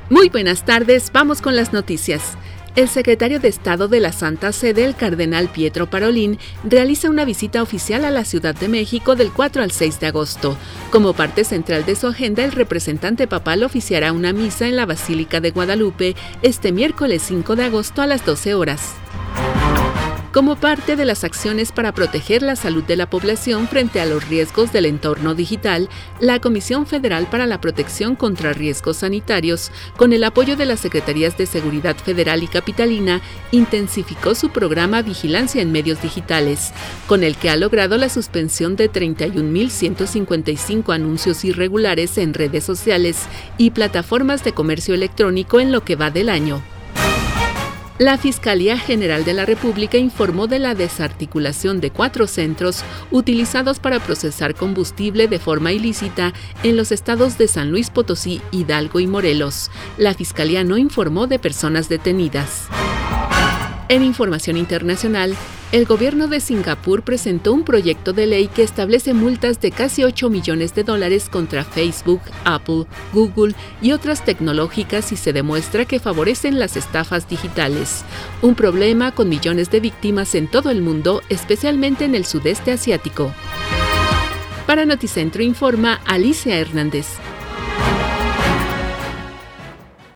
Muy buenas tardes, vamos con las noticias. El secretario de Estado de la Santa Sede, el cardenal Pietro Parolin, realiza una visita oficial a la Ciudad de México del 4 al 6 de agosto. Como parte central de su agenda, el representante papal oficiará una misa en la Basílica de Guadalupe este miércoles 5 de agosto a las 12 horas. Como parte de las acciones para proteger la salud de la población frente a los riesgos del entorno digital, la Comisión Federal para la Protección contra Riesgos Sanitarios, con el apoyo de las Secretarías de Seguridad Federal y Capitalina, intensificó su programa Vigilancia en Medios Digitales, con el que ha logrado la suspensión de 31.155 anuncios irregulares en redes sociales y plataformas de comercio electrónico en lo que va del año. La Fiscalía General de la República informó de la desarticulación de 4 centros utilizados para procesar combustible de forma ilícita en los estados de San Luis Potosí, Hidalgo y Morelos. La Fiscalía no informó de personas detenidas. En información internacional, el gobierno de Singapur presentó un proyecto de ley que establece multas de casi $8 millones contra Facebook, Apple, Google y otras tecnológicas si se demuestra que favorecen las estafas digitales. Un problema con millones de víctimas en todo el mundo, especialmente en el sudeste asiático. Para Noticentro informa Alicia Hernández.